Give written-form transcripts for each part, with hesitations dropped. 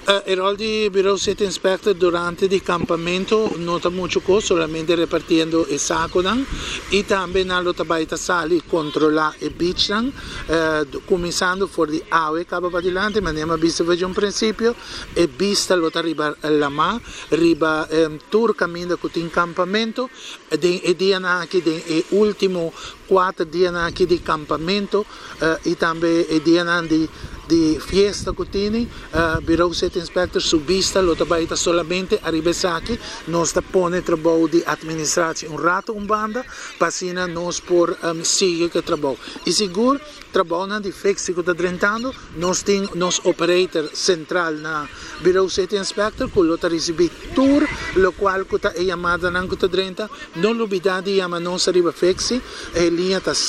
Il ruolo di Bureau City Inspector durante il campamento non ha molto costo, solamente repartiendo il sacco e también allo tabaita sali controllare il beach cominciando fuori di awe capa per dilante, ma andiamo a vista per un principio e vista lo arriva la ma riba tour cammina con il campamento e diano anche il ultimo 4 giorni anche di campamento e también diano di fiesta cutini, Bureau City Inspector subista lo tabaita solamente a ribesaki, nos ta pone trabalho di amministrazione un rato un banda, passina nos por sigue que trabalho. E seguro trabalho di fixi que tá drentando, nos tem nos operator central na Bureau City Inspector, que lo ta recebi tour, lo qual que tá chamada nan que tá drenta, non l'ubidade di chama nos arriba fixi, e linha ta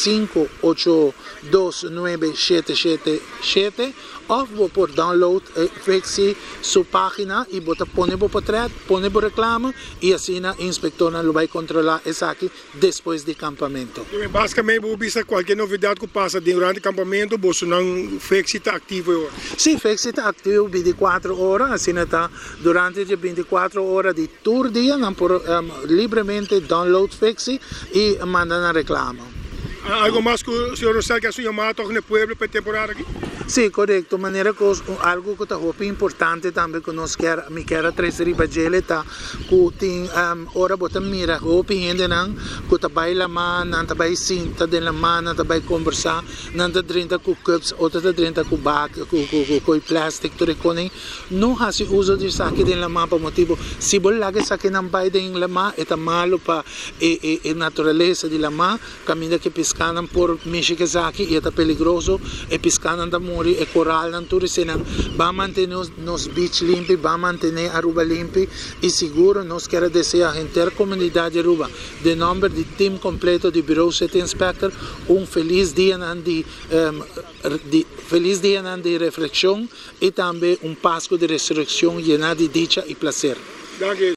5829777 of por download fixi su página e bota pone por portrait, pone por reclama e assim a inspectora lo vai controlar isso aqui depois do campamento. Basicamente, você visa qualquer novidade que passa durante o campamento, você não fixi está ativo? Sim, fixi está ativo 24 horas, assim está durante as 24 horas de tour dia, não por livremente download fixi e manda na reclama. Algo mais que o senhor sabe que a sua chamada no pueblo para temporada aqui? Sim, correto. De maneira que algo que é importante também que nós me quer trazer para ele tá que tem ora botar mira que gente não que tá vai lá não tá vai sinta de lá não tá vai conversar não tá drinta com cups ou tá drinta com bag com plástico tudo com não há se uso de saque de lá para motivo se bol lá que saque não vai de lá é tá malo para a natureza de lá caminha que pescam por Michigan e é tá perigoso e pescam da e coral ng turista va manter nos beach limpi, va manter Aruba limpi e seguro nos quer desejar a intercomunidade Aruba de nome de team completo de Bureau City Inspector feliz dia de reflexão e também Pasco de resurrecção llena de dicha e placer.